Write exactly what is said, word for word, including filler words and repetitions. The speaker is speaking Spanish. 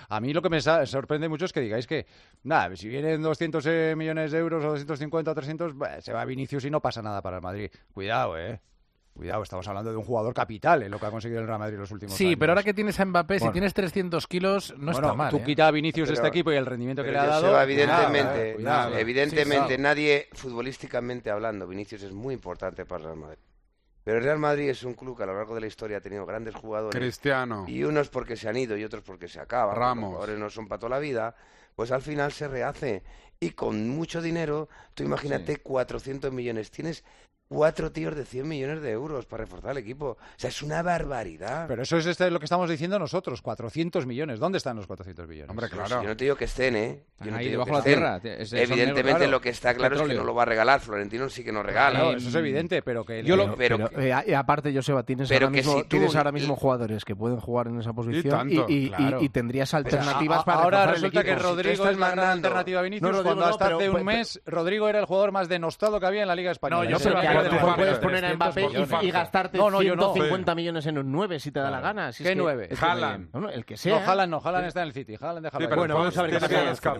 A mí lo que me sorprende mucho es que digáis que, nada, si vienen doscientos millones de euros o doscientos cincuenta o trescientos, bah, se va Vinicius y no pasa nada para el Madrid. Cuidado, ¿eh? Cuidado, estamos hablando de un jugador capital en lo que ha conseguido el Real Madrid en los últimos sí, años. Sí, pero ahora que tienes a Mbappé, bueno. si tienes trescientos kilos, no bueno, está mal. Tú ¿eh? quita a Vinicius pero, este equipo y el rendimiento que le ha Joseba, dado... evidentemente, cuidado, eh, cuidado. no, evidentemente sí, claro. nadie, futbolísticamente hablando, Vinicius es muy importante para el Real Madrid. Pero el Real Madrid es un club que a lo largo de la historia ha tenido grandes jugadores. Cristiano. Y unos porque se han ido y otros porque se acaban. Ramos. Los jugadores no son para toda la vida. Pues al final se rehace. Y con mucho dinero, tú imagínate sí. cuatrocientos millones. Tienes cuatro tíos de cien millones de euros para reforzar el equipo. O sea, es una barbaridad. Pero eso es este, lo que estamos diciendo nosotros, cuatrocientos millones. ¿Dónde están los cuatrocientos millones? Hombre, claro. Pues yo no te digo que estén, ¿eh? Yo no ahí te digo debajo que de la estén. tierra. Es, Evidentemente negro, claro. lo que está claro Petróleo. es que no lo va a regalar. Florentino sí que no regala. Claro, eso es evidente, pero que... Yo lo, lo, pero, pero, pero eh, aparte, Joseba, tienes pero ahora mismo, si tú, tienes ahora mismo y, jugadores que pueden jugar en esa posición y, tanto, y, y, claro. y, y tendrías alternativas a, a, para ahora reforzar resulta el que equipo. Rodrigo si es la gran alternativa a Vinicius, no, Rodrigo, cuando no, hasta pero, hace un pero, mes Rodrigo era el jugador más denostado que había en la Liga Española. No, yo sé creo que que a lo mejor puedes poner poner a Mbappé y, y gastarte no, no, ciento cincuenta no. millones en un nueve si te da claro. la gana. Si ¿Qué es que, nueve? Es Haaland. Que, no, el que sea. No, Haaland no, Haaland está en el City. Haaland déjalo sí, ahí. bueno, vamos a ver qué pasa.